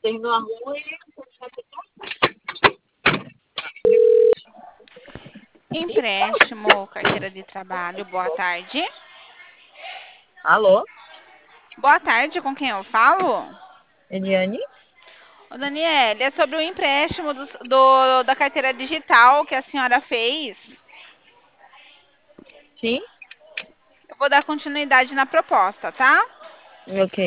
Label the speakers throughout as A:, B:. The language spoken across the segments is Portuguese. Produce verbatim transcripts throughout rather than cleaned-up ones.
A: terminou a rua e...
B: Empréstimo, carteira de trabalho, boa tarde.
A: Alô?
B: Boa tarde, com quem eu falo?
A: Eliane?
B: Ô, Daniele, é sobre o empréstimo do, do- da carteira digital que a senhora fez.
A: Sim?
B: Eu vou dar continuidade na proposta, tá?
A: Ok.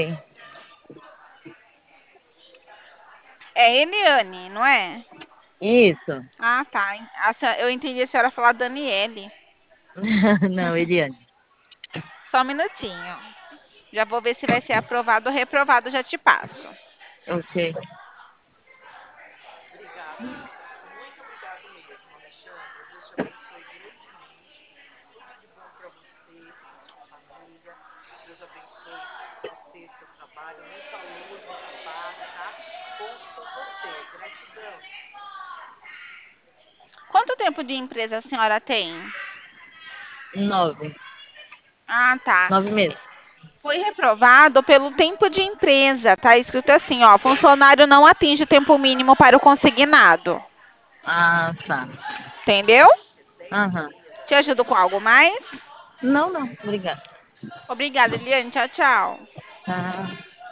B: É Eliane, não é?
A: Isso.
B: Ah, tá. A senhora- eu entendi a senhora falar Daniele.
A: Não, Eliane.
B: Só um minutinho. Já vou ver se vai ser aprovado ou reprovado, já te passo.
A: Ok.
B: Quanto tempo de empresa a senhora tem?
A: Nove.
B: Ah, tá.
A: Nove meses.
B: Foi reprovado pelo tempo de empresa. Tá escrito assim, ó, funcionário não atinge o tempo mínimo para o consignado.
A: Ah, tá.
B: Entendeu?
A: Aham.
B: Te ajudo com algo mais?
A: Não, não. Obrigada.
B: Obrigada, Eliane. Tchau, tchau.
A: Tá.